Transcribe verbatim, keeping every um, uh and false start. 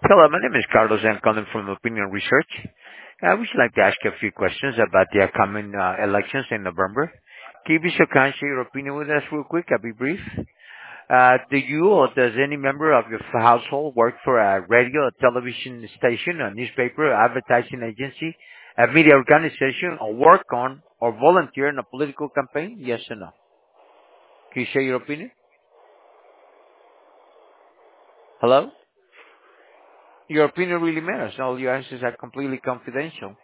Hello, my name is Carlos. I'm calling from Opinion Research. I would like to ask you a few questions about the upcoming uh, elections in November. Can you be so kind share your opinion with us real quick? I'll be brief. Uh, do you or does any member of your household work for a radio, a television station, a newspaper, advertising agency, a media organization, or work on or volunteer in a political campaign? Yes or no? Can you share your opinion? Hello? Your opinion really matters. All your answers are completely confidential.